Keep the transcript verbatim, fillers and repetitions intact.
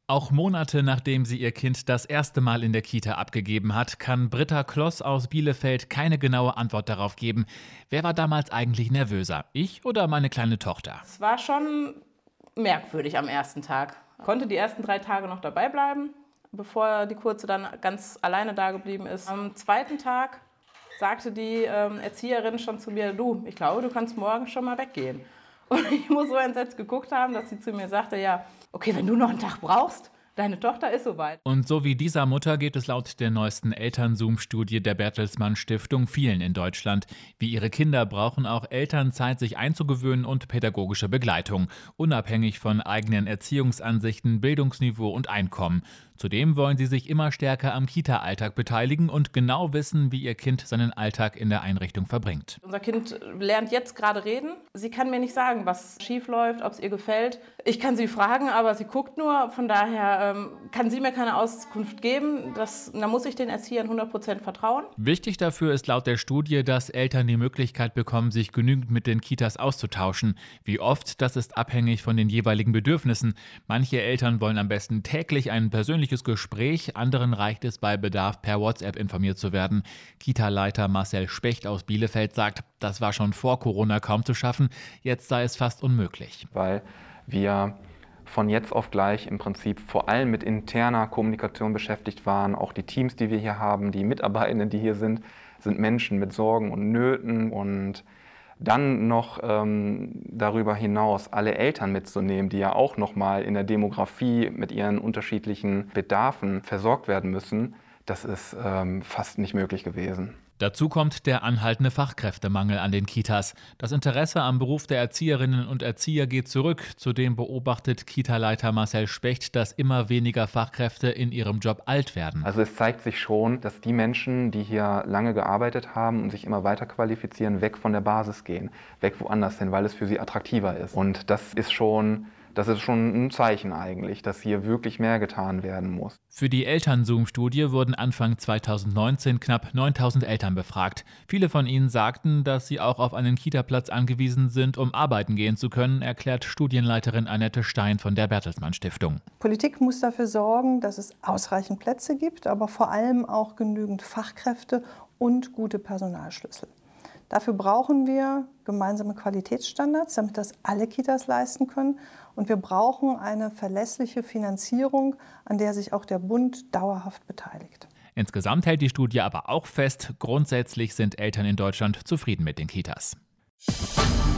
Auch Monate nachdem sie ihr Kind das erste Mal in der Kita abgegeben hat, kann Britta Kloss aus Bielefeld keine genaue Antwort darauf geben. Wer war damals eigentlich nervöser? Ich oder meine kleine Tochter? Es war schon merkwürdig am ersten Tag. Ich konnte die ersten drei Tage noch dabei bleiben, bevor die Kurze dann ganz alleine da geblieben ist. Am zweiten Tag sagte die ähm, Erzieherin schon zu mir, du, ich glaube, du kannst morgen schon mal weggehen. Und ich muss so entsetzt geguckt haben, dass sie zu mir sagte, ja, okay, wenn du noch einen Tag brauchst, deine Tochter ist soweit. Und so wie dieser Mutter geht es laut der neuesten Elternzoom-Studie der Bertelsmann Stiftung vielen in Deutschland. Wie ihre Kinder brauchen auch Eltern Zeit, sich einzugewöhnen und pädagogische Begleitung, unabhängig von eigenen Erziehungsansichten, Bildungsniveau und Einkommen. Zudem wollen sie sich immer stärker am Kita-Alltag beteiligen und genau wissen, wie ihr Kind seinen Alltag in der Einrichtung verbringt. Unser Kind lernt jetzt gerade reden. Sie kann mir nicht sagen, was schief läuft, ob es ihr gefällt. Ich kann sie fragen, aber sie guckt nur. Von daher ähm, kann sie mir keine Auskunft geben. Das, da muss ich den Erziehern hundert Prozent vertrauen. Wichtig dafür ist laut der Studie, dass Eltern die Möglichkeit bekommen, sich genügend mit den Kitas auszutauschen. Wie oft, das ist abhängig von den jeweiligen Bedürfnissen. Manche Eltern wollen am besten täglich ein persönliches Gespräch, anderen reicht es bei Bedarf per WhatsApp informiert zu werden. Kita-Leiter Marcel Specht aus Bielefeld sagt, das war schon vor Corona kaum zu schaffen, jetzt sei es fast unmöglich. Weil wir von jetzt auf gleich im Prinzip vor allem mit interner Kommunikation beschäftigt waren. Auch die Teams, die wir hier haben, die Mitarbeitenden, die hier sind, sind Menschen mit Sorgen und Nöten. Und dann noch ähm, darüber hinaus alle Eltern mitzunehmen, die ja auch nochmal in der Demografie mit ihren unterschiedlichen Bedarfen versorgt werden müssen, das ist ähm, fast nicht möglich gewesen. Dazu kommt der anhaltende Fachkräftemangel an den Kitas. Das Interesse am Beruf der Erzieherinnen und Erzieher geht zurück. Zudem beobachtet Kita-Leiter Marcel Specht, dass immer weniger Fachkräfte in ihrem Job alt werden. Also es zeigt sich schon, dass die Menschen, die hier lange gearbeitet haben und sich immer weiter qualifizieren, weg von der Basis gehen, weg woanders hin, weil es für sie attraktiver ist. Und das ist schon... Das ist schon ein Zeichen eigentlich, dass hier wirklich mehr getan werden muss. Für die Elternzoom-Studie wurden Anfang zweitausendneunzehn knapp neuntausend Eltern befragt. Viele von ihnen sagten, dass sie auch auf einen Kita-Platz angewiesen sind, um arbeiten gehen zu können, erklärt Studienleiterin Annette Stein von der Bertelsmann Stiftung. Politik muss dafür sorgen, dass es ausreichend Plätze gibt, aber vor allem auch genügend Fachkräfte und gute Personalschlüssel. Dafür brauchen wir gemeinsame Qualitätsstandards, damit das alle Kitas leisten können. Und wir brauchen eine verlässliche Finanzierung, an der sich auch der Bund dauerhaft beteiligt. Insgesamt hält die Studie aber auch fest, grundsätzlich sind Eltern in Deutschland zufrieden mit den Kitas.